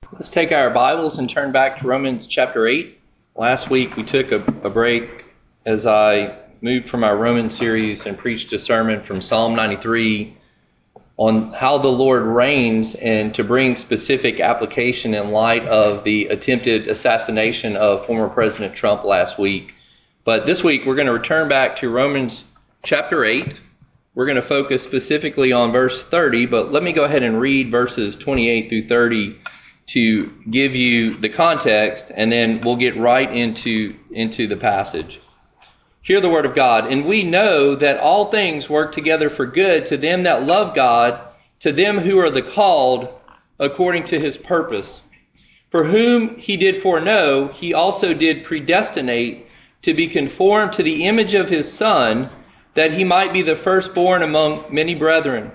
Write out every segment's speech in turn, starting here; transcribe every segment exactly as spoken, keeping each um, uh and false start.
Let's take our Bibles and turn back to Romans chapter eight. Last week we took a, a break as I moved from our Roman series and preached a sermon from Psalm ninety-three on how the Lord reigns and to bring specific application in light of the attempted assassination of former President Trump last week. But this week we're going to return back to Romans chapter eight. We're going to focus specifically on verse thirty, but let me go ahead and read verses twenty-eight through thirty to give you the context, and then we'll get right into, into the passage. Hear the word of God. And we know that all things work together for good to them that love God, to them who are the called according to his purpose. For whom he did foreknow, he also did predestinate to be conformed to the image of his Son, that he might be the firstborn among many brethren.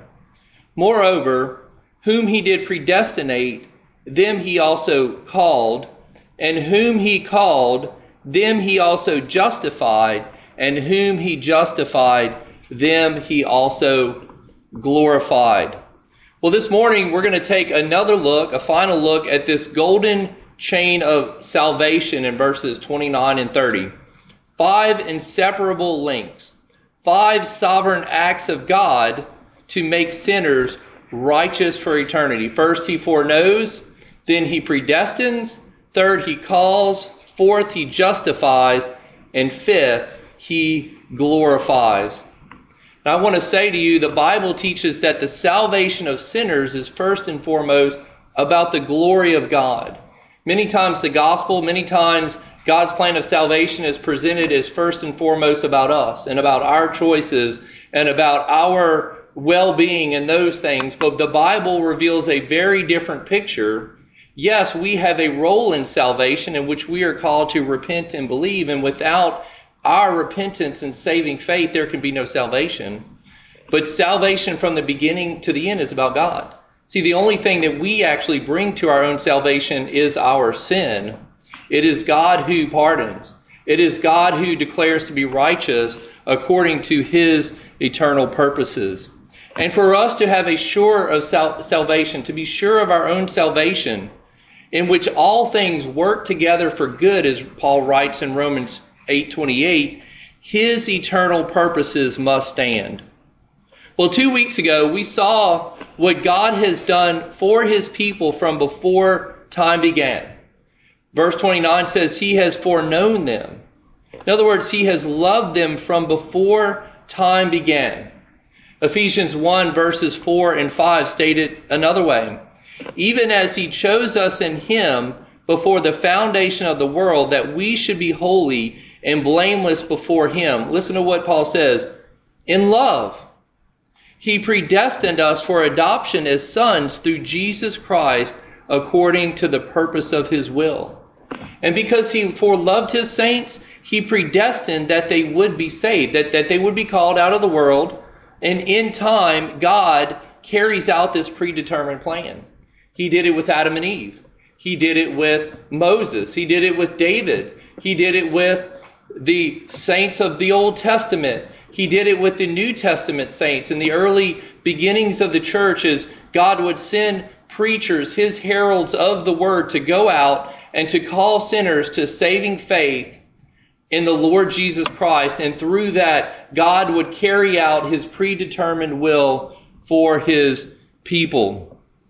Moreover, whom he did predestinate, them he also called, and whom he called, them he also justified, and whom he justified, them he also glorified. Well, this morning we're going to take another look, a final look at this golden chain of salvation in verses twenty-nine and thirty. Five inseparable links, five sovereign acts of God to make sinners righteous for eternity. First, he foreknows. Then he predestines. Third, he calls. Fourth, he justifies. And fifth, he glorifies. Now, I want to say to you, the Bible teaches that the salvation of sinners is first and foremost about the glory of God. Many times the gospel, many times God's plan of salvation is presented as first and foremost about us and about our choices and about our well-being and those things. But the Bible reveals a very different picture. Yes, we have a role in salvation in which we are called to repent and believe, and without our repentance and saving faith, there can be no salvation. But salvation from the beginning to the end is about God. See, the only thing that we actually bring to our own salvation is our sin. It is God who pardons. It is God who declares to be righteous according to his eternal purposes. And for us to have a sure of sal- salvation, to be sure of our own salvation, in which all things work together for good, as Paul writes in Romans eight twenty-eight, his eternal purposes must stand. Well, two weeks ago, we saw what God has done for his people from before time began. Verse twenty-nine says he has foreknown them. In other words, he has loved them from before time began. Ephesians one verses four and five state it another way. Even as he chose us in him before the foundation of the world, that we should be holy and blameless before him. Listen to what Paul says. In love, he predestined us for adoption as sons through Jesus Christ according to the purpose of his will. And because he foreloved his saints, he predestined that they would be saved, that, that they would be called out of the world. And in time, God carries out this predetermined plan. He did it with Adam and Eve. He did it with Moses. He did it with David. He did it with the saints of the Old Testament. He did it with the New Testament saints in the early beginnings of the church, as God would send preachers, his heralds of the word, to go out and to call sinners to saving faith in the Lord Jesus Christ. And through that, God would carry out his predetermined will for his people.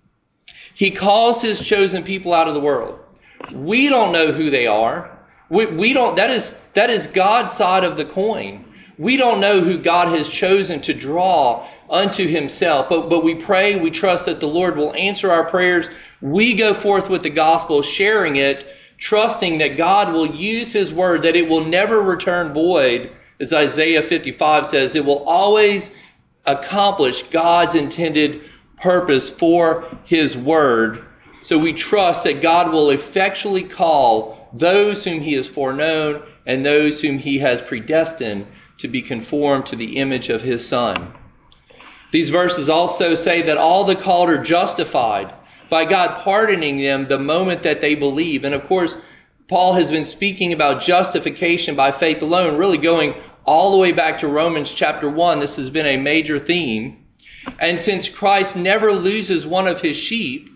He calls his chosen people out of the world. We don't know who they are. We, we don't, that is, that is God's side of the coin. We don't know who God has chosen to draw unto himself, but, but we pray, we trust that the Lord will answer our prayers. We go forth with the gospel, sharing it, trusting that God will use his word, that it will never return void. As Isaiah fifty-five says, it will always accomplish God's intended purpose for his word. So we trust that God will effectually call those whom he has foreknown and those whom he has predestined to be conformed to the image of his Son. These verses also say that all the called are justified by God pardoning them the moment that they believe. And of course, Paul has been speaking about justification by faith alone, really going all the way back to Romans chapter one. This has been a major theme. And since Christ never loses one of his sheep,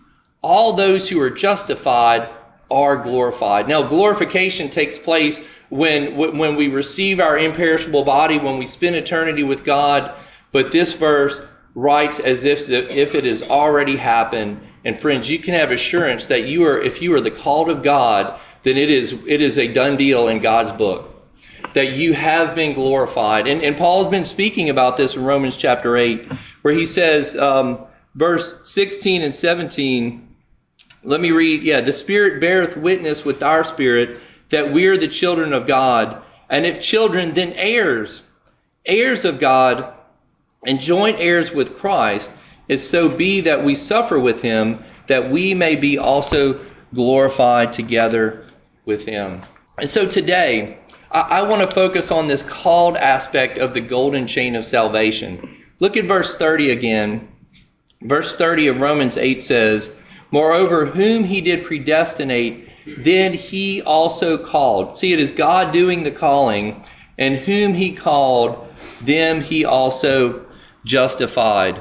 all those who are justified are glorified. Now, glorification takes place when when we receive our imperishable body, when we spend eternity with God. But this verse writes as if if it has already happened. And friends, you can have assurance that you are, if you are the called of God, then it is it is a done deal in God's book, that you have been glorified. And, and Paul's been speaking about this in Romans chapter eight, where he says, um, verse sixteen and seventeen, let me read, yeah, the Spirit beareth witness with our spirit that we are the children of God, and if children, then heirs, heirs of God, and joint heirs with Christ, if so be that we suffer with him, that we may be also glorified together with him. And so today, I, I want to focus on this called aspect of the golden chain of salvation. Look at verse thirty again. Verse thirty of Romans eight says, moreover, whom he did predestinate, then he also called. See, it is God doing the calling, and whom he called, them he also justified.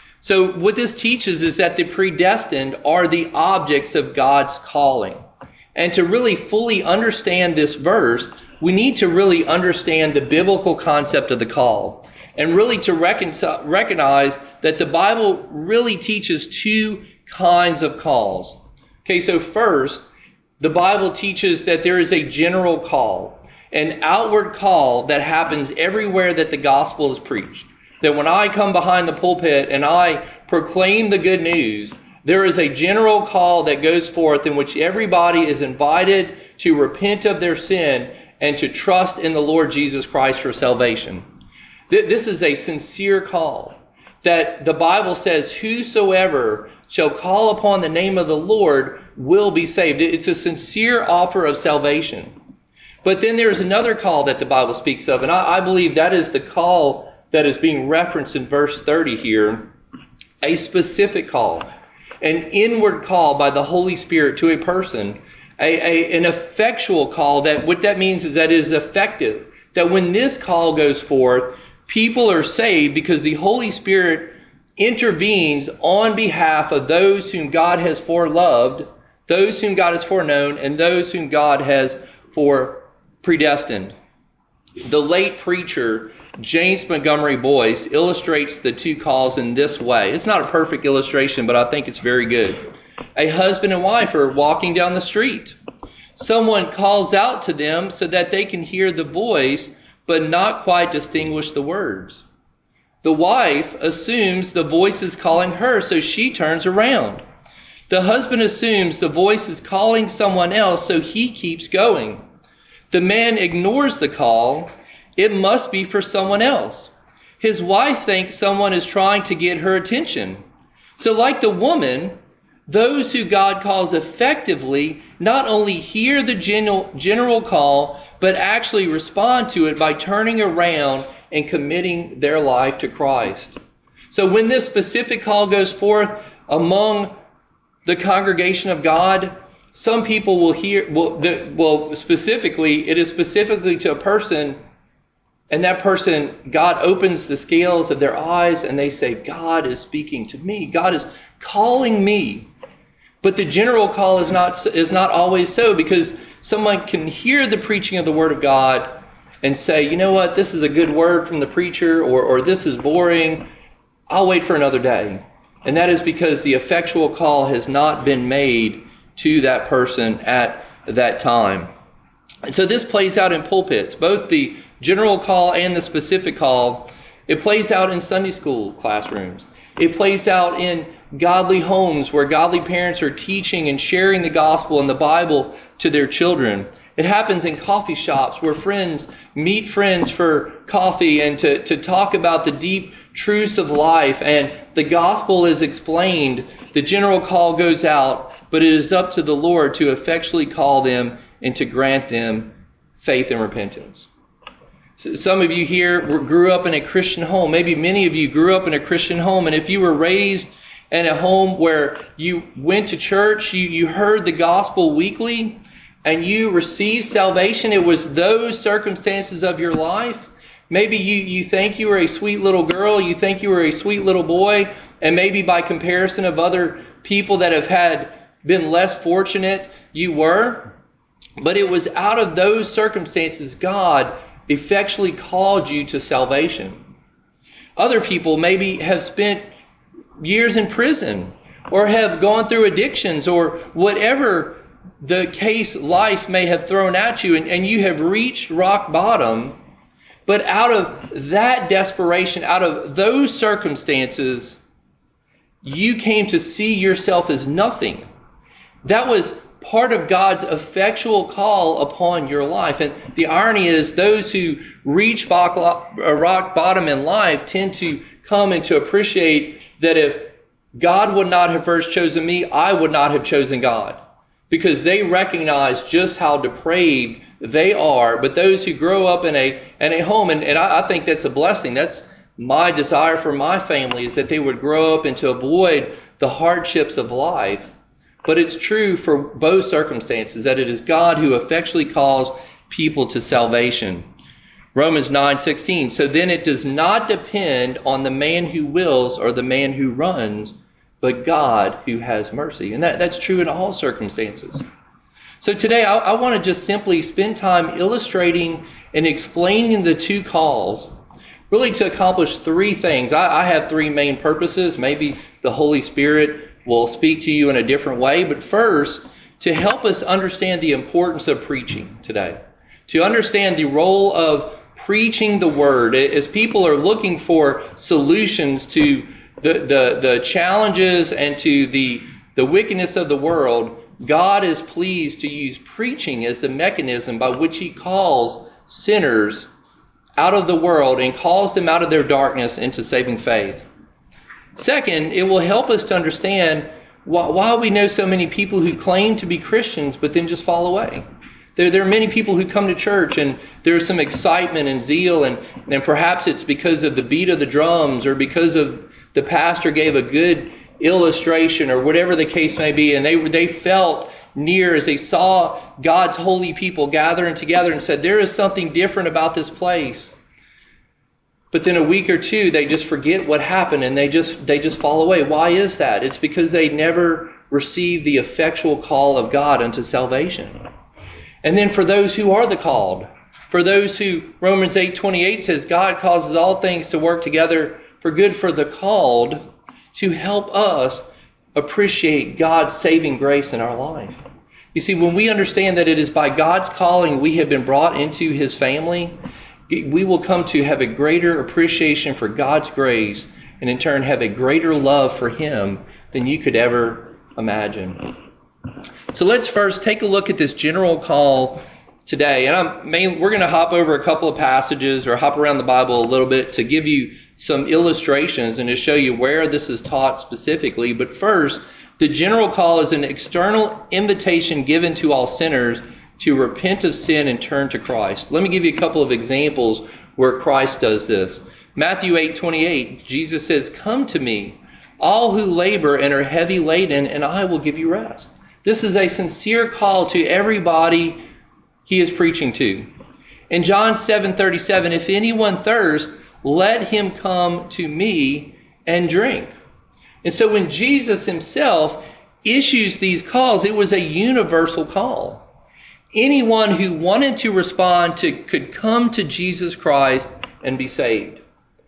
So what this teaches is that the predestined are the objects of God's calling. And to really fully understand this verse, we need to really understand the biblical concept of the call, and really to reconcile, recognize that the Bible really teaches two kinds of calls. Okay, so first, the Bible teaches that there is a general call, an outward call that happens everywhere that the gospel is preached. That when I come behind the pulpit and I proclaim the good news, there is a general call that goes forth in which everybody is invited to repent of their sin and to trust in the Lord Jesus Christ for salvation. This is a sincere call, that the Bible says, whosoever shall call upon the name of the Lord will be saved. It's a sincere offer of salvation. But then there's another call that the Bible speaks of, and I, I believe that is the call that is being referenced in verse thirty here, a specific call, an inward call by the Holy Spirit to a person, a, a, an effectual call. That what that means is that it is effective, that when this call goes forth, people are saved because the Holy Spirit intervenes on behalf of those whom God has foreloved, those whom God has foreknown, and those whom God has fore predestined. The late preacher James Montgomery Boyce illustrates the two calls in this way. It's not a perfect illustration, but I think it's very good. A husband and wife are walking down the street. Someone calls out to them so that they can hear the voice, but not quite distinguish the words. The wife assumes the voice is calling her, so she turns around. The husband assumes the voice is calling someone else, so he keeps going. The man ignores the call. It must be for someone else. His wife thinks someone is trying to get her attention. So like the woman, those who God calls effectively not only hear the general, general call, but actually respond to it by turning around and committing their life to Christ. So when this specific call goes forth among the congregation of God, some people will hear, well, the, well specifically, it is specifically to a person, and that person, God opens the scales of their eyes and they say, God is speaking to me. God is calling me. But the general call is not is not always so, because someone can hear the preaching of the Word of God and say, you know what, this is a good word from the preacher, or, or this is boring. I'll wait for another day. And that is because the effectual call has not been made to that person at that time. And so this plays out in pulpits, both the general call and the specific call. It plays out in Sunday school classrooms. It plays out in godly homes where godly parents are teaching and sharing the gospel and the Bible to their children. It happens in coffee shops where friends meet friends for coffee and to, to talk about the deep truths of life, and the gospel is explained. The general call goes out, but it is up to the Lord to effectually call them and to grant them faith and repentance. So some of you here grew up in a Christian home. Maybe many of you grew up in a Christian home, and if you were raised in a home where you went to church, you, you heard the gospel weekly, and you received salvation, it was those circumstances of your life. Maybe you, you think you were a sweet little girl, you think you were a sweet little boy, and maybe by comparison of other people that have had been less fortunate, you were. But it was out of those circumstances God effectually called you to salvation. Other people maybe have spent years in prison or have gone through addictions or whatever the case life may have thrown at you, and, and you have reached rock bottom. But out of that desperation, out of those circumstances, you came to see yourself as nothing. That was part of God's effectual call upon your life. And the irony is those who reach rock bottom in life tend to come and to appreciate that if God would not have first chosen me, I would not have chosen God. Because they recognize just how depraved they are. But those who grow up in a in a home, and, and I, I think that's a blessing. That's my desire for my family, is that they would grow up and to avoid the hardships of life. But it's true for both circumstances, that it is God who effectually calls people to salvation. Romans nine sixteen. So then it does not depend on the man who wills or the man who runs, but God who has mercy. And that, that's true in all circumstances. So today I, I want to just simply spend time illustrating and explaining the two calls, really to accomplish three things. I, I have three main purposes. Maybe the Holy Spirit will speak to you in a different way. But first, to help us understand the importance of preaching today. To understand the role of preaching the Word. As people are looking for solutions to the, the, the challenges and to the, the wickedness of the world, God is pleased to use preaching as the mechanism by which He calls sinners out of the world and calls them out of their darkness into saving faith. Second, it will help us to understand why, why we know so many people who claim to be Christians but then just fall away. There, there are many people who come to church and there's some excitement and zeal, and, and perhaps it's because of the beat of the drums or because of the pastor gave a good illustration or whatever the case may be, and they they felt near as they saw God's holy people gathering together and said, there is something different about this place. But then a week or two, they just forget what happened and they just they just fall away. Why is that? It's because they never received the effectual call of God unto salvation. And then for those who are the called, for those who, Romans eight twenty-eight says, God causes all things to work together for good for the called, to help us appreciate God's saving grace in our life. You see, when we understand that it is by God's calling we have been brought into His family, we will come to have a greater appreciation for God's grace and in turn have a greater love for Him than you could ever imagine. So let's first take a look at this general call today. And I'm main, we're going to hop over a couple of passages or hop around the Bible a little bit to give you some illustrations and to show you where this is taught specifically. But first, the general call is an external invitation given to all sinners to repent of sin and turn to Christ. Let me give you a couple of examples where Christ does this. Matthew eight twenty-eight, Jesus says, "Come to me, all who labor and are heavy laden, and I will give you rest." This is a sincere call to everybody He is preaching to. In John seven thirty-seven, "If anyone thirsts, let him come to me and drink." And so when Jesus Himself issues these calls, it was a universal call. Anyone who wanted to respond to could come to Jesus Christ and be saved.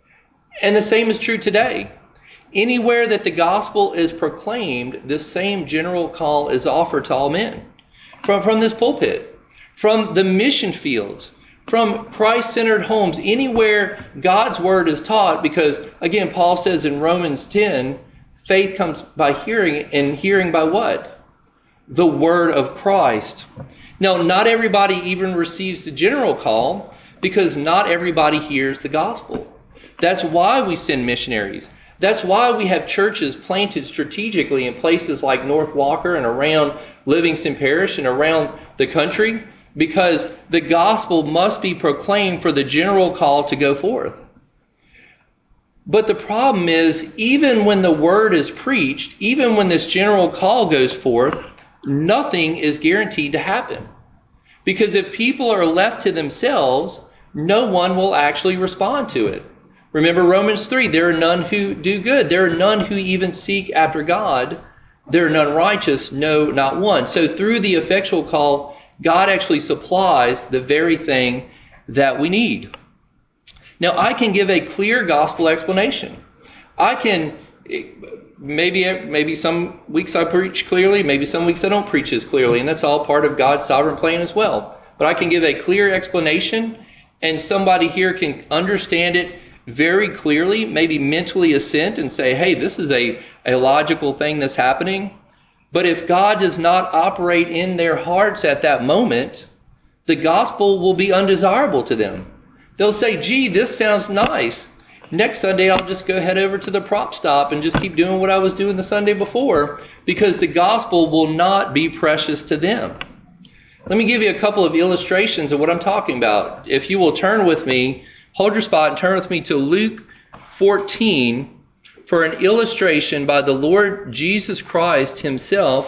And the same is true today. Anywhere that the gospel is proclaimed, this same general call is offered to all men. From, from this pulpit, from the mission fields, from Christ-centered homes, anywhere God's word is taught, because, again, Paul says in Romans ten, faith comes by hearing, and hearing by what? The word of Christ. Now, not everybody even receives the general call, because not everybody hears the gospel. That's why we send missionaries. That's why we have churches planted strategically in places like North Walker and around Livingston Parish and around the country, because the gospel must be proclaimed for the general call to go forth. But the problem is, even when the word is preached, even when this general call goes forth, nothing is guaranteed to happen. Because if people are left to themselves, no one will actually respond to it. Remember Romans three, there are none who do good. There are none who even seek after God. there are none righteous, no, not one. So through the effectual call, God actually supplies the very thing that we need. Now, I can give a clear gospel explanation. I can, maybe maybe some weeks I preach clearly, maybe some weeks I don't preach as clearly, and that's all part of God's sovereign plan as well. But I can give a clear explanation, and somebody here can understand it very clearly, maybe mentally assent and say, hey, this is a, a logical thing that's happening. But if God does not operate in their hearts at that moment, the gospel will be undesirable to them. They'll say, gee, this sounds nice. Next Sunday, I'll just go head over to the prop stop and just keep doing what I was doing the Sunday before, because the gospel will not be precious to them. Let me give you a couple of illustrations of what I'm talking about. If you will turn with me, hold your spot and turn with me to Luke fourteen for an illustration by the Lord Jesus Christ himself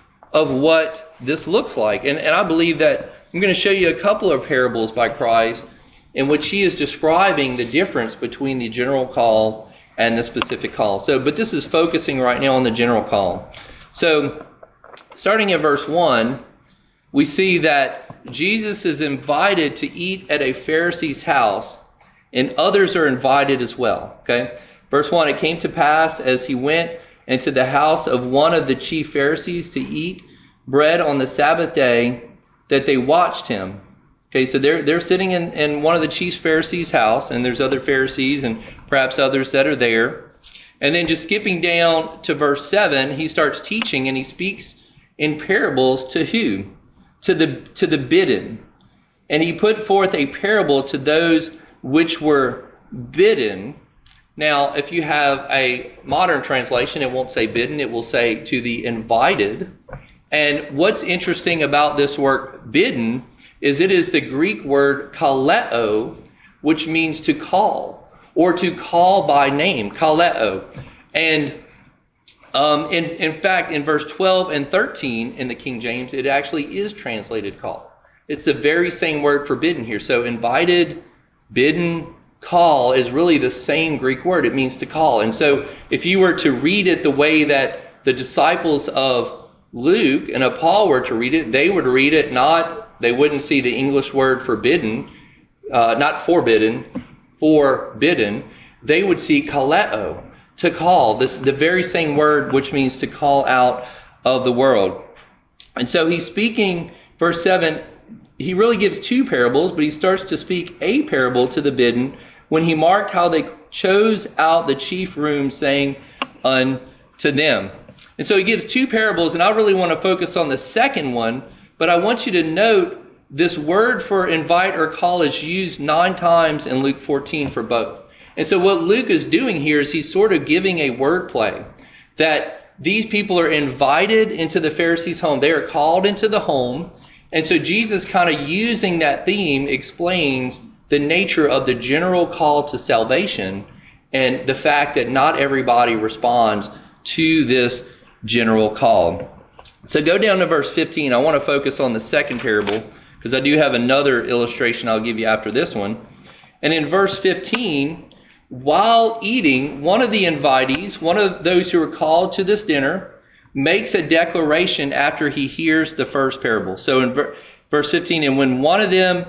of what this looks like. And, and I believe that I'm going to show you a couple of parables by Christ in which he is describing the difference between the general call and the specific call. So, but this is focusing right now on the general call. So, starting at verse one, we see that Jesus is invited to eat at a Pharisee's house, and others are invited as well. Okay? Verse one, it came to pass as he went into the house of one of the chief Pharisees to eat bread on the Sabbath day, that they watched him. Okay, so they're they're sitting in, in one of the chief Pharisees' house, and there's other Pharisees and perhaps others that are there. And then just skipping down to verse seven, he starts teaching, and he speaks in parables to who? To the to the bidden. And he put forth a parable to those which were bidden. Now, if you have a modern translation, it won't say bidden, it will say to the invited. And what's interesting about this word bidden is it is the Greek word kaleo, which means to call, or to call by name, kaleo. And um, in, in fact, in verse twelve and thirteen in the King James, it actually is translated call. It's the very same word for bidden here. So invited, bidden, call is really the same Greek word. It means to call. And so if you were to read it the way that the disciples of Luke and of Paul were to read it, they would read it not... They wouldn't see the English word forbidden, uh, not forbidden, forbidden. They would see kaleo, to call, this the very same word which means to call out of the world. And so he's speaking, verse seven, he really gives two parables, but he starts to speak a parable to the bidden when he marked how they chose out the chief room, saying unto them. And so he gives two parables, and I really want to focus on the second one. But I want you to note this word for invite or call is used nine times in Luke fourteen for both. And so what Luke is doing here is he's sort of giving a word play that these people are invited into the Pharisee's home. They are called into the home. And so Jesus, kind of using that theme, explains the nature of the general call to salvation and the fact that not everybody responds to this general call. So go down to verse fifteen. I want to focus on the second parable because I do have another illustration I'll give you after this one. And in verse fifteen, while eating, one of the invitees, one of those who are called to this dinner, makes a declaration after he hears the first parable. So in ver- verse fifteen, and when one of them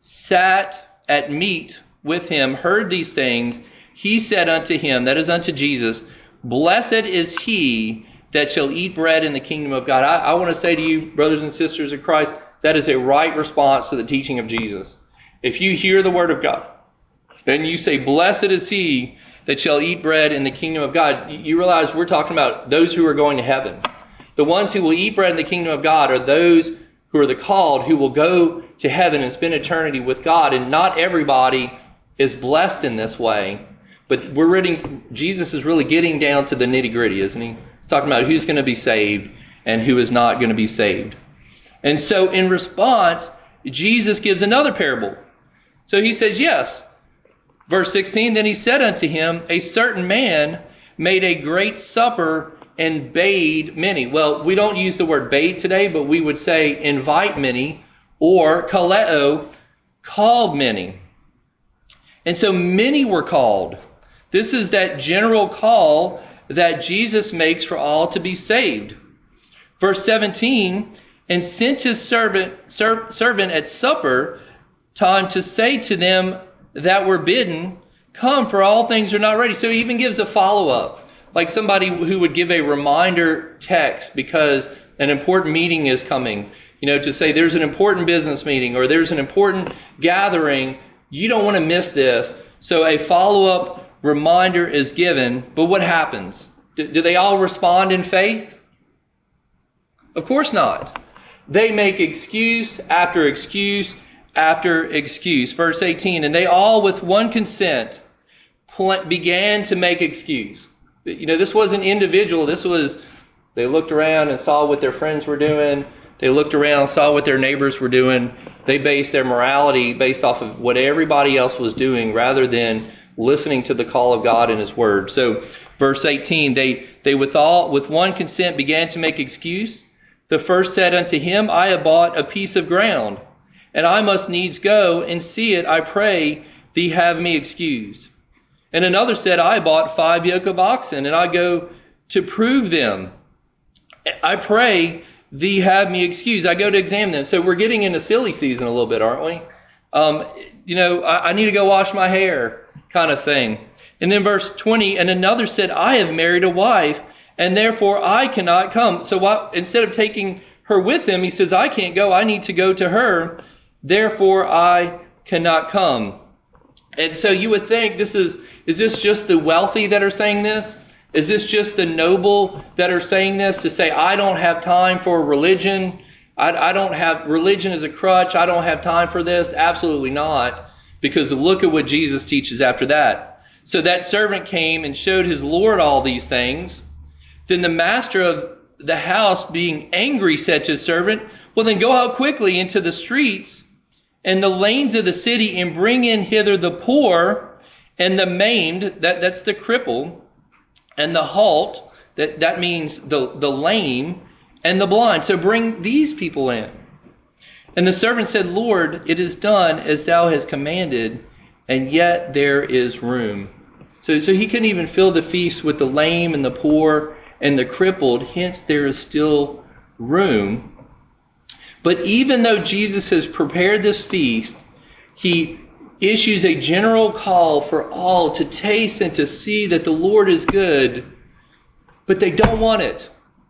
sat at meat with him, heard these things, he said unto him, that is unto Jesus, blessed is he that shall eat bread in the kingdom of God. I, I want to say to you, brothers and sisters in Christ, that is a right response to the teaching of Jesus. If you hear the word of God, then you say, blessed is he that shall eat bread in the kingdom of God. You realize we're talking about those who are going to heaven. The ones who will eat bread in the kingdom of God are those who are the called, who will go to heaven and spend eternity with God. And not everybody is blessed in this way. But we're reading, Jesus is really getting down to the nitty gritty, isn't he? Talking about who's going to be saved and who is not going to be saved. And so in response, Jesus gives another parable. So he says, yes. Verse sixteen, then he said unto him, a certain man made a great supper and bade many. Well, we don't use the word bade today, but we would say invite many, or kaleo, called many. And so many were called. This is that general call that Jesus makes for all to be saved. Verse seventeen, and sent his servant, ser, servant at supper time to say to them that were bidden, come, for all things are not ready. So he even gives a follow-up, like somebody who would give a reminder text because an important meeting is coming. You know, to say there's an important business meeting or there's an important gathering. You don't want to miss this. So a follow-up reminder is given. But what happens? Do, do they all respond in faith? Of course not. They make excuse after excuse after excuse. Verse eighteen, and they all with one consent pl- began to make excuse. You know, this wasn't individual. This was, they looked around and saw what their friends were doing. They looked around, saw what their neighbors were doing. They based their morality based off of what everybody else was doing rather than listening to the call of God and His Word. So, verse eighteen, they, they with all, with one consent began to make excuse. The first said unto him, I have bought a piece of ground, and I must needs go and see it. I pray thee have me excused. And another said, I bought five yoke of oxen, and I go to prove them. I pray thee have me excused. I go to examine them. So we're getting into silly season a little bit, aren't we? Um, you know, I, I need to go wash my hair kind of thing. And then verse twenty, and another said, I have married a wife, and therefore I cannot come. So why, instead of taking her with him, he says, I can't go. I need to go to her. Therefore I cannot come. And so you would think this is, is this just the wealthy that are saying this? Is this just the noble that are saying this to say, I don't have time for religion. I, I don't have, religion as a crutch. I don't have time for this. Absolutely not. Because look at what Jesus teaches after that. So that servant came and showed his Lord all these things. Then the master of the house, being angry, said to his servant, well, then go out quickly into the streets and the lanes of the city and bring in hither the poor and the maimed, that, that's the cripple, and the halt, that, that means the, the lame, and the blind. So bring these people in. And the servant said, Lord, it is done as thou hast commanded, and yet there is room. So, so he couldn't even fill the feast with the lame and the poor and the crippled, hence there is still room. But even though Jesus has prepared this feast, he issues a general call for all to taste and to see that the Lord is good, but they don't want it.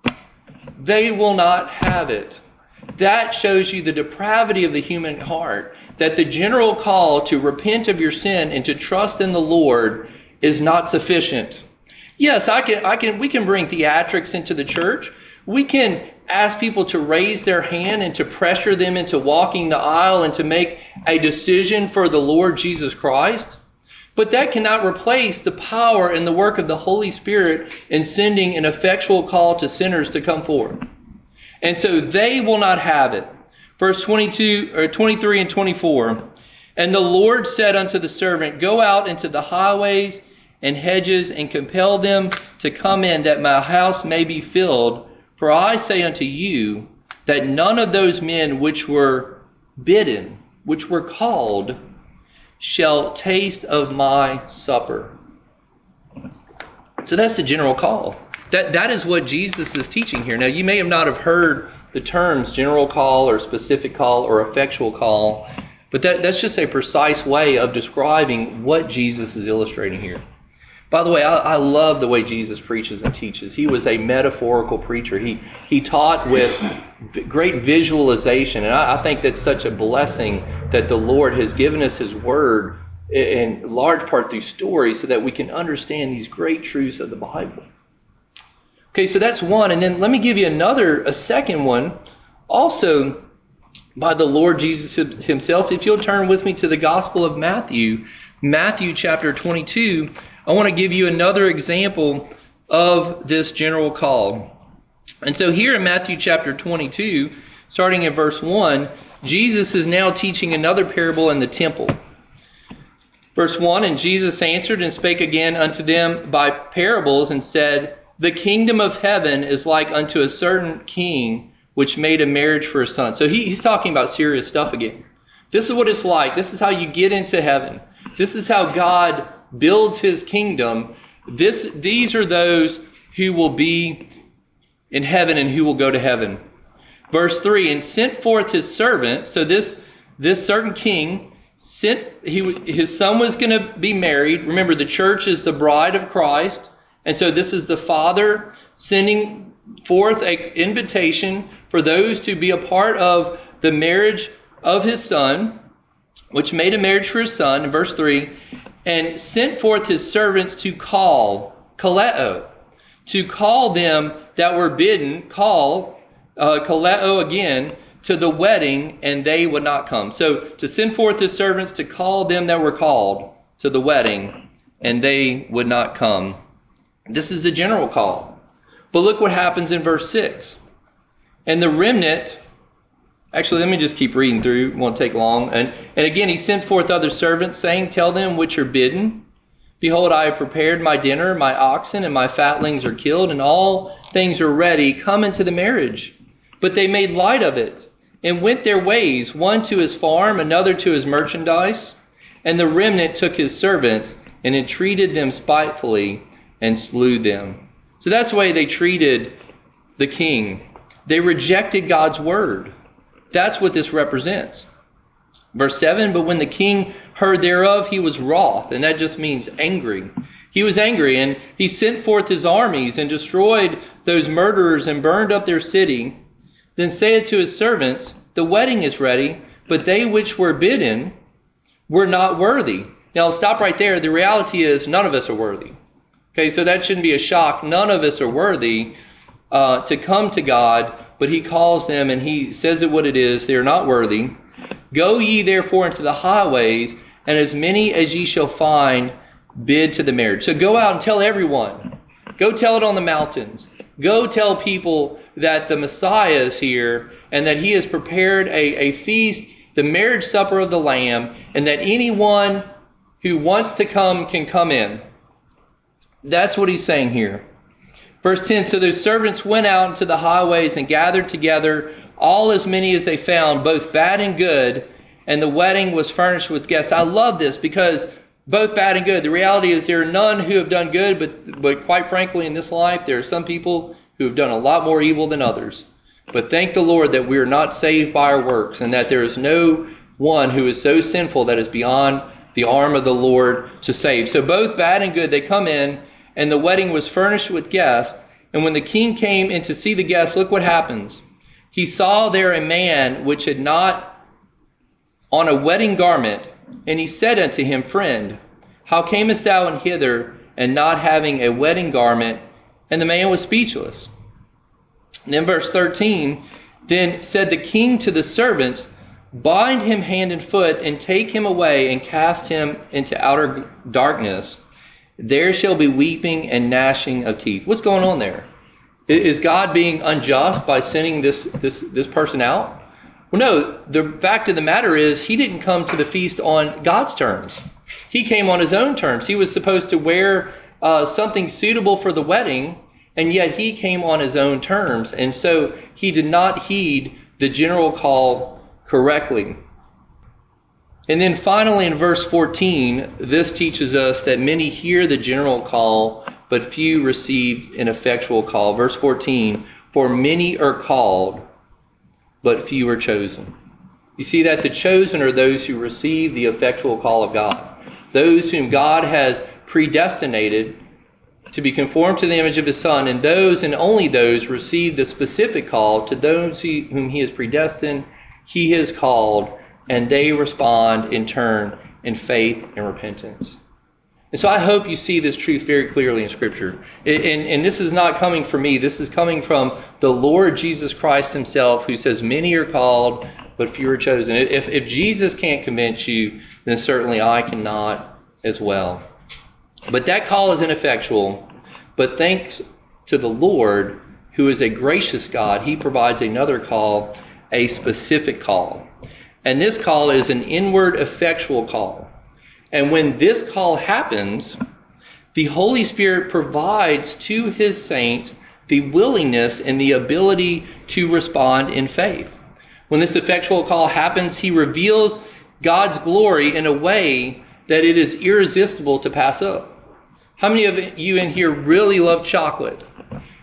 They will not have it. That shows you the depravity of the human heart, that the general call to repent of your sin and to trust in the Lord is not sufficient. Yes, I can, I can, we can bring theatrics into the church. We can ask people to raise their hand and to pressure them into walking the aisle and to make a decision for the Lord Jesus Christ. But that cannot replace the power and the work of the Holy Spirit in sending an effectual call to sinners to come forward. And so they will not have it. Verse twenty-two or twenty-three and twenty-four. And the Lord said unto the servant, go out into the highways and hedges and compel them to come in, that my house may be filled. For I say unto you that none of those men which were bidden, which were called, shall taste of my supper. So that's the general call. That that is what Jesus is teaching here. Now, you may have not have heard the terms general call or specific call or effectual call, but that, that's just a precise way of describing what Jesus is illustrating here. By the way, I, I love the way Jesus preaches and teaches. He was a metaphorical preacher. He he taught with great visualization, and I, I think that's such a blessing that the Lord has given us His Word in large part through stories so that we can understand these great truths of the Bible. Okay, so that's one. And then let me give you another, a second one, also by the Lord Jesus Himself. If you'll turn with me to the Gospel of Matthew, Matthew chapter twenty-two, I want to give you another example of this general call. And so here in Matthew chapter twenty-two, starting in verse one, Jesus is now teaching another parable in the temple. Verse one, and Jesus answered and spake again unto them by parables and said, the kingdom of heaven is like unto a certain king which made a marriage for his son. So he, he's talking about serious stuff again. This is what it's like. This is how you get into heaven. This is how God builds His kingdom. This, these are those who will be in heaven and who will go to heaven. Verse three, and sent forth his servant. So this this certain king sent he his son was going to be married. Remember, the church is the bride of Christ, and so this is the Father sending forth an invitation for those to be a part of the marriage of his son, which made a marriage for his son. In verse three, and sent forth his servants to call, kaleo, to call them that were bidden, call, uh, kaleo again, to the wedding, and they would not come. So to send forth his servants to call them that were called to the wedding, and they would not come. This is the general call. But look what happens in verse six. And the remnant, actually let me just keep reading through, it won't take long. And, and again he sent forth other servants, saying, tell them which are bidden, behold, I have prepared my dinner, my oxen and my fatlings are killed, and all things are ready. Come into the marriage. But they made light of it, and went their ways, one to his farm, another to his merchandise. And the remnant took his servants, and entreated them spitefully, and slew them. So that's the way they treated the king. They rejected God's word. That's what this represents. Verse seven, but when the king heard thereof, he was wroth, and that just means angry. He was angry, and he sent forth his armies, and destroyed those murderers, and burned up their city. Then saith to his servants, the wedding is ready, but they which were bidden were not worthy. Now I'll stop right there. The reality is none of us are worthy. Okay, so that shouldn't be a shock. None of us are worthy uh, to come to God, but he calls them and he says it what it is. They are not worthy. Go ye therefore into the highways, and as many as ye shall find, bid to the marriage. So go out and tell everyone. Go tell it on the mountains. Go tell people that the Messiah is here, and that he has prepared a, a feast, the marriage supper of the Lamb, and that anyone who wants to come can come in. That's what he's saying here. Verse ten, so those servants went out into the highways and gathered together all as many as they found, both bad and good, and the wedding was furnished with guests. I love this because both bad and good. The reality is there are none who have done good, but, but quite frankly in this life there are some people who have done a lot more evil than others. But thank the Lord that we are not saved by our works, and that there is no one who is so sinful that is beyond the arm of the Lord to save. So both bad and good, they come in, and the wedding was furnished with guests. And when the king came in to see the guests, look what happens. He saw there a man which had not on a wedding garment, and he said unto him, Friend, how camest thou in hither, and not having a wedding garment? And the man was speechless. And in verse thirteen, then said the king to the servants, Bind him hand and foot, and take him away, and cast him into outer darkness. There shall be weeping and gnashing of teeth. What's going on there? Is God being unjust by sending this, this, this person out? Well, no. The fact of the matter is he didn't come to the feast on God's terms. He came on his own terms. He was supposed to wear uh, something suitable for the wedding, and yet he came on his own terms. And so he did not heed the general call correctly. And then finally in verse fourteen, this teaches us that many hear the general call, but few receive an effectual call. Verse fourteen, for many are called, but few are chosen. You see that the chosen are those who receive the effectual call of God. Those whom God has predestinated to be conformed to the image of his Son, and those and only those receive the specific call. To those whom he has predestined, he has called, and they respond in turn in faith and repentance. And so I hope you see this truth very clearly in Scripture. And, and this is not coming from me. This is coming from the Lord Jesus Christ himself, who says many are called, but few are chosen. If, if Jesus can't convince you, then certainly I cannot as well. But that call is ineffectual. But thanks to the Lord, who is a gracious God, he provides another call, a specific call. And this call is an inward effectual call. And when this call happens, the Holy Spirit provides to his saints the willingness and the ability to respond in faith. When this effectual call happens, he reveals God's glory in a way that it is irresistible to pass up. How many of you in here really love chocolate?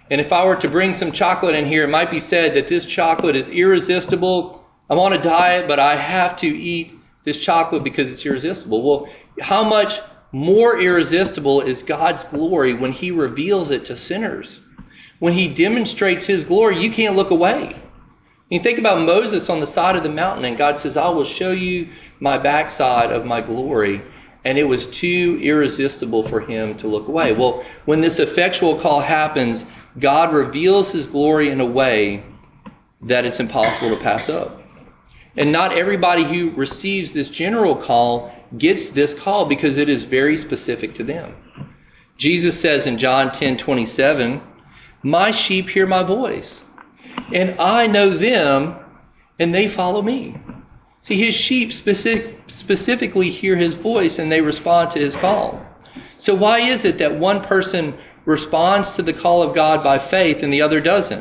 And if I were to bring some chocolate in here, it might be said that this chocolate is irresistible. I'm on a diet, but I have to eat this chocolate because it's irresistible. Well, how much more irresistible is God's glory when He reveals it to sinners? When He demonstrates His glory, you can't look away. You think about Moses on the side of the mountain, and God says, I will show you my backside of my glory. And it was too irresistible for him to look away. Well, when this effectual call happens, God reveals His glory in a way that it's impossible to pass up. And not everybody who receives this general call gets this call because it is very specific to them. Jesus says in John ten twenty-seven, my sheep hear my voice, and I know them, and they follow me. See, His sheep specific, specifically hear His voice, and they respond to His call. So why is it that one person responds to the call of God by faith and the other doesn't?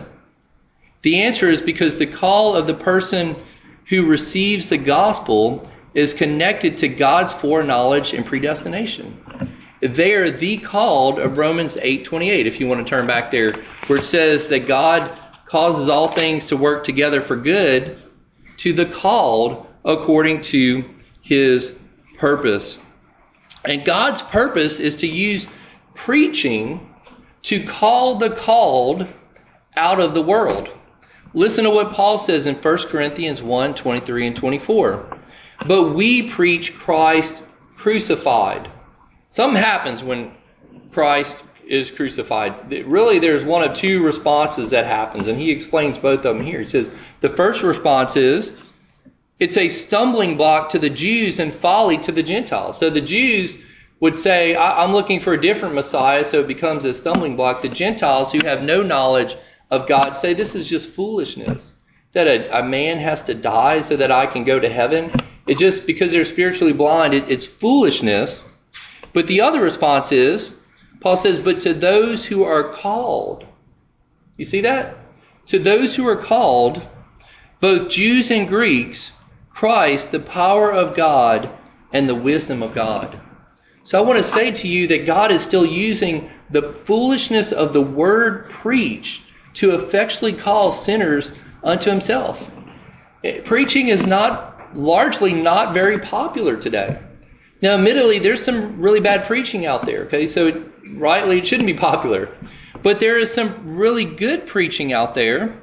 The answer is because the call of the person who receives the gospel is connected to God's foreknowledge and predestination. They are the called of Romans eight twenty-eight, if you want to turn back there, where it says that God causes all things to work together for good to the called according to His purpose. And God's purpose is to use preaching to call the called out of the world. Listen to what Paul says in First Corinthians one twenty-three and twenty-four. But we preach Christ crucified. Something happens when Christ is crucified. Really, there's one of two responses that happens, and he explains both of them here. He says the first response is it's a stumbling block to the Jews and folly to the Gentiles. So the Jews would say, I'm looking for a different Messiah, so it becomes a stumbling block. The Gentiles who have no knowledge of God say this is just foolishness, that a, a man has to die so that I can go to heaven. It just, because they're spiritually blind, it, it's foolishness. But the other response is, Paul says, but to those who are called, you see that? To those who are called, both Jews and Greeks, Christ, the power of God and the wisdom of God. So I want to say to you that God is still using the foolishness of the word preached to effectually call sinners unto Himself. Preaching is not, largely not very popular today. Now, admittedly, there's some really bad preaching out there, okay? So it, rightly, it shouldn't be popular. But there is some really good preaching out there.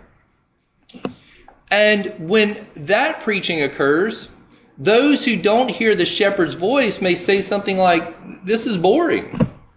And when that preaching occurs, those who don't hear the shepherd's voice may say something like, this is boring.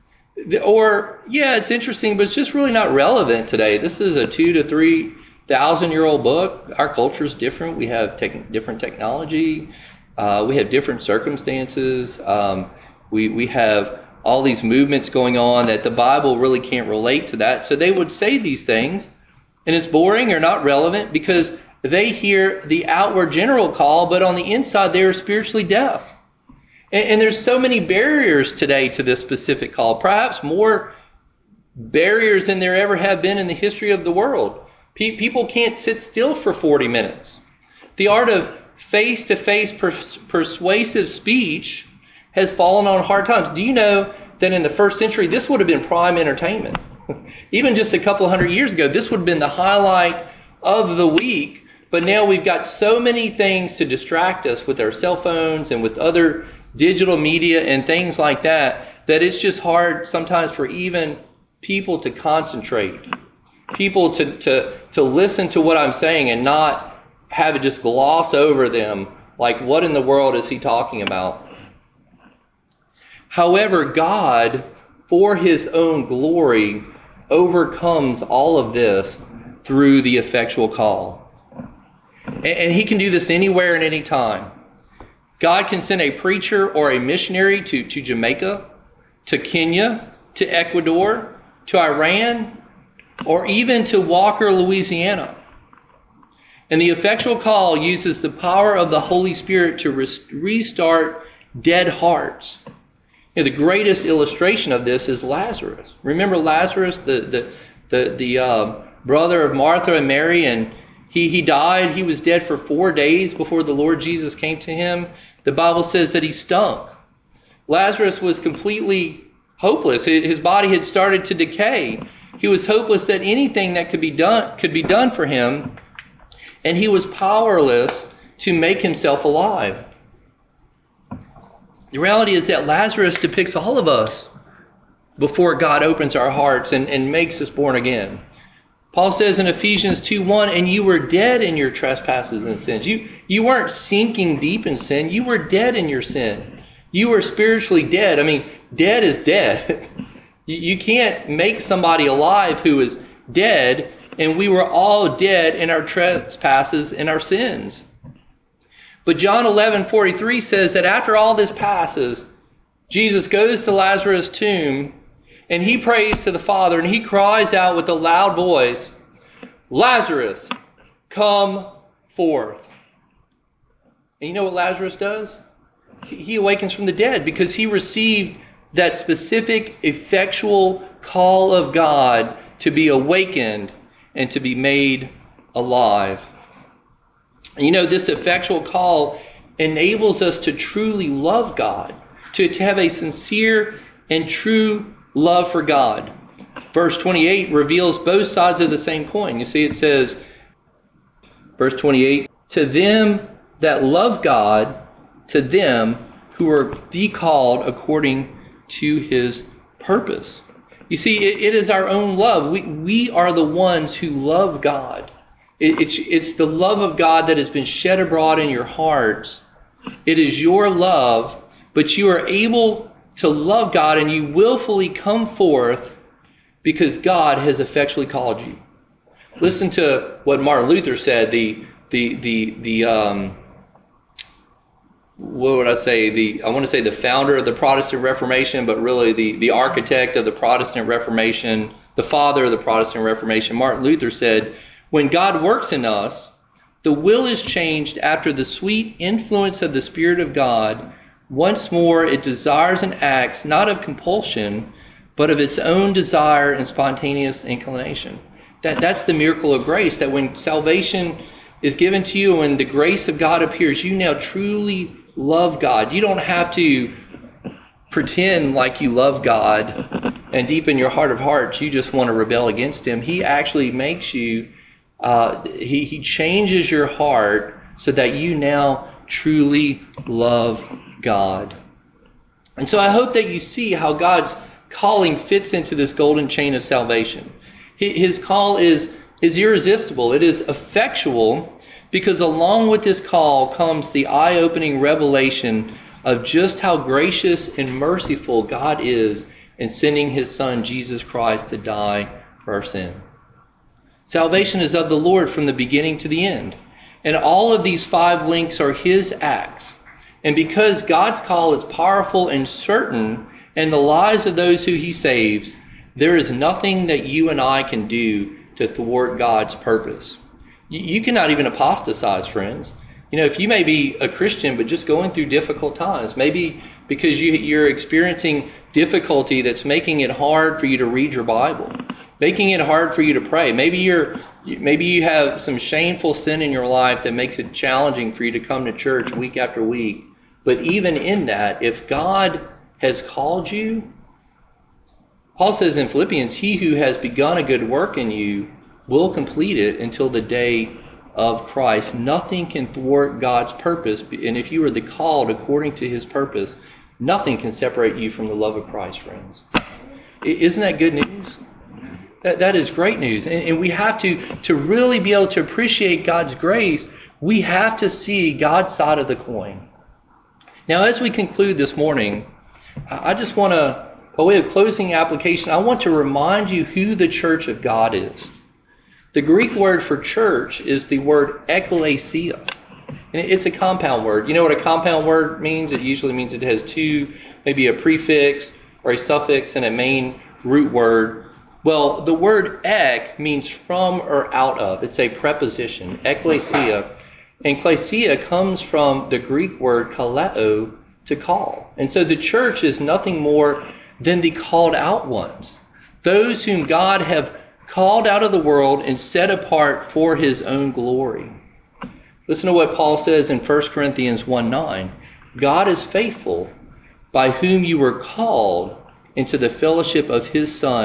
Or, yeah, it's interesting, but it's just really not relevant today. This is a two to three thousand year old book. Our culture is different. We have tech, different technology. Uh, we have different circumstances. Um, we we have all these movements going on that the Bible really can't relate to that. So they would say these things, and it's boring or not relevant because they hear the outward general call, but on the inside they are spiritually deaf. And, and there's so many barriers today to this specific call, perhaps more barriers than there ever have been in the history of the world. Pe- people can't sit still for forty minutes. The art of face-to-face pers- persuasive speech has fallen on hard times. Do you know that in the first century, this would have been prime entertainment? Even just a couple hundred years ago, this would have been the highlight of the week. But now we've got so many things to distract us with our cell phones and with other digital media and things like that, that it's just hard sometimes for even people to concentrate, people to, to, to listen to what I'm saying and not have it just gloss over them like, what in the world is he talking about? However, God, for His own glory, overcomes all of this through the effectual call. And, and He can do this anywhere and any time. God can send a preacher or a missionary to, to Jamaica, to Kenya, to Ecuador, to Iran, or even to Walker, Louisiana. And the effectual call uses the power of the Holy Spirit to restart dead hearts. You know, the greatest illustration of this is Lazarus. Remember Lazarus, the the the, the uh, brother of Martha and Mary, and he, he died. He was dead for four days before the Lord Jesus came to him. The Bible says that he stunk. Lazarus was completely hopeless. His body had started to decay. He was hopeless that anything that could be done could be done for him, and he was powerless to make himself alive. The reality is that Lazarus depicts all of us before God opens our hearts and, and makes us born again. Paul says in Ephesians two one, and you were dead in your trespasses and sins. You, you weren't sinking deep in sin. You were dead in your sin. You were spiritually dead. I mean, dead is dead. You can't make somebody alive who is dead, and we were all dead in our trespasses and our sins. But John eleven forty-three says that after all this passes, Jesus goes to Lazarus' tomb, and he prays to the Father, and he cries out with a loud voice, Lazarus, come forth. And you know what Lazarus does? He awakens from the dead because he received that specific, effectual call of God to be awakened and to be made alive. And you know, this effectual call enables us to truly love God, to, to have a sincere and true love for God. Verse twenty-eight reveals both sides of the same coin. You see, it says, verse twenty-eight, to them that love God, to them who are the called according to his purpose. You see, it, it is our own love. We, we are the ones who love God. It, it's, it's the love of God that has been shed abroad in your hearts. It is your love, but you are able to love God and you willfully come forth because God has effectually called you. Listen to what Martin Luther said, the the the the um what would I say? The I want to say the founder of the Protestant Reformation, but really the, the architect of the Protestant Reformation, the father of the Protestant Reformation, Martin Luther said, when God works in us, the will is changed after the sweet influence of the Spirit of God. Once more it desires and acts not of compulsion, but of its own desire and spontaneous inclination. That that's the miracle of grace, that when salvation is given to you and the grace of God appears, you now truly love God. You don't have to pretend like you love God and deep in your heart of hearts you just want to rebel against him. He actually makes you, uh, he, he changes your heart so that you now truly love God. And so I hope that you see how God's calling fits into this golden chain of salvation. His call is, is irresistible. It is effectual because along with this call comes the eye-opening revelation of just how gracious and merciful God is in sending his Son, Jesus Christ, to die for our sin. Salvation is of the Lord from the beginning to the end. And all of these five links are his acts. And because God's call is powerful and certain in the lives of those who he saves, there is nothing that you and I can do to thwart God's purpose. You cannot even apostatize, friends. You know, if you may be a Christian but just going through difficult times, maybe because you, you're experiencing difficulty that's making it hard for you to read your Bible, making it hard for you to pray. Maybe you're, maybe you have some shameful sin in your life that makes it challenging for you to come to church week after week. But even in that, if God has called you, Paul says in Philippians, he who has begun a good work in you will complete it until the day of Christ. Nothing can thwart God's purpose. And if you are the called according to his purpose, nothing can separate you from the love of Christ, friends. Isn't that good news? That, that is great news. And, and we have to, to really be able to appreciate God's grace, we have to see God's side of the coin. Now, as we conclude this morning, I just want to, by way of closing application, I want to remind you who the church of God is. The Greek word for church is the word ekklesia. And it's a compound word. You know what a compound word means? It usually means it has two, maybe a prefix or a suffix and a main root word. Well, the word ek means from or out of. It's a preposition, ekklesia. And klesia comes from the Greek word kaleo, to call. And so the church is nothing more than the called out ones. Those whom God have called out of the world and set apart for his own glory. Listen to what Paul says in First Corinthians one nine. God is faithful, by whom you were called into the fellowship of his Son,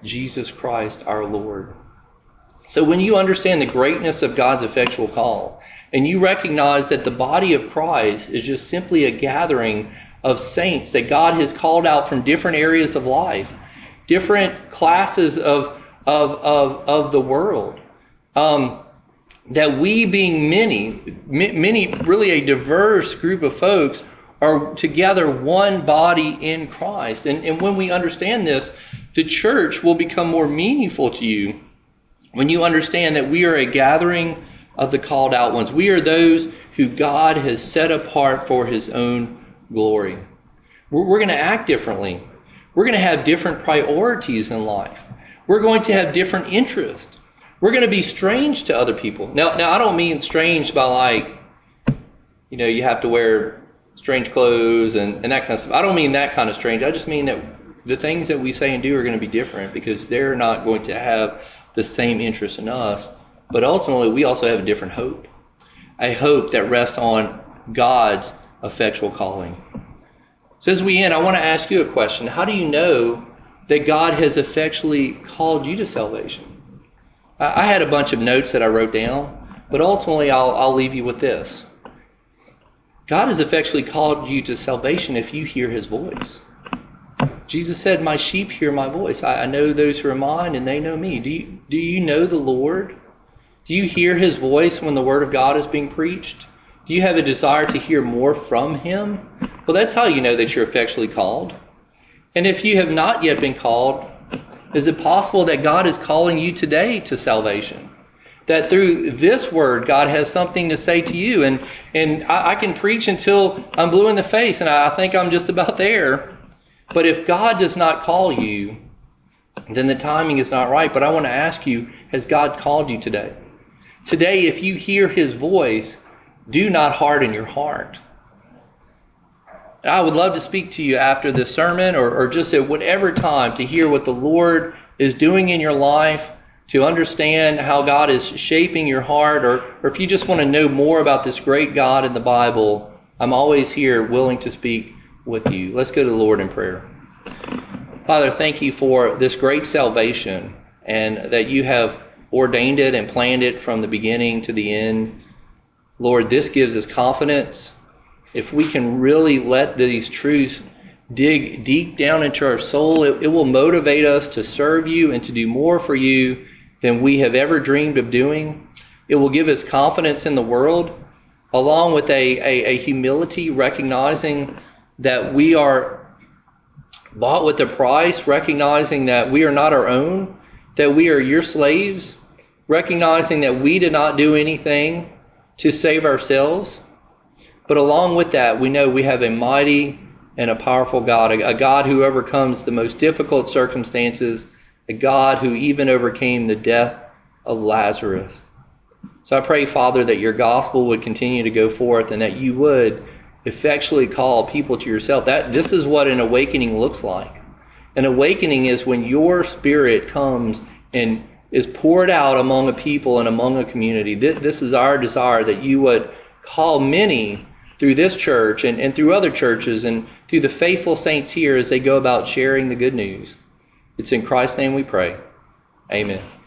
Jesus Christ our Lord. So when you understand the greatness of God's effectual call, and you recognize that the body of Christ is just simply a gathering of saints that God has called out from different areas of life, different classes of of of, of the world, um, that we being many, many, really a diverse group of folks are together one body in Christ. And, and when we understand this, the church will become more meaningful to you when you understand that we are a gathering of the called out ones. We are those who God has set apart for His own glory. We're, we're going to act differently. We're going to have different priorities in life. We're going to have different interests. We're going to be strange to other people. Now, now I don't mean strange by like, you know, you have to wear strange clothes and, and that kind of stuff. I don't mean that kind of strange. I just mean that the things that we say and do are going to be different because they're not going to have the same interest in us. But ultimately, we also have a different hope. A hope that rests on God's effectual calling. So as we end, I want to ask you a question. How do you know that God has effectually called you to salvation? I had a bunch of notes that I wrote down, but ultimately I'll, I'll leave you with this. God has effectually called you to salvation if you hear His voice. Jesus said, "My sheep hear my voice. I, I know those who are mine, and they know me." Do you, do you know the Lord? Do you hear His voice when the Word of God is being preached? Do you have a desire to hear more from Him? Well, that's how you know that you're effectually called. And if you have not yet been called, is it possible that God is calling you today to salvation? That through this word, God has something to say to you. And, and I, I can preach until I'm blue in the face, and I think I'm just about there. But if God does not call you, then the timing is not right. But I want to ask you, has God called you today? Today, if you hear His voice, do not harden your heart. I would love to speak to you after this sermon or, or just at whatever time to hear what the Lord is doing in your life, to understand how God is shaping your heart, or, or if you just want to know more about this great God in the Bible, I'm always here willing to speak with you. Let's go to the Lord in prayer. Father, thank you for this great salvation and that you have ordained it and planned it from the beginning to the end. Lord, this gives us confidence. If we can really let these truths dig deep down into our soul, it, it will motivate us to serve you and to do more for you than we have ever dreamed of doing. It will give us confidence in the world, along with a, a, a humility, recognizing that we are bought with a price, recognizing that we are not our own, that we are your slaves, recognizing that we did not do anything to save ourselves. But along with that, we know we have a mighty and a powerful God, a, a God who overcomes the most difficult circumstances, a God who even overcame the death of Lazarus. So I pray, Father, that your gospel would continue to go forth and that you would effectually call people to yourself. That this is what an awakening looks like. An awakening is when your Spirit comes and is poured out among a people and among a community. This, this is our desire, that you would call many through this church and, and through other churches and through the faithful saints here as they go about sharing the good news. It's in Christ's name we pray. Amen.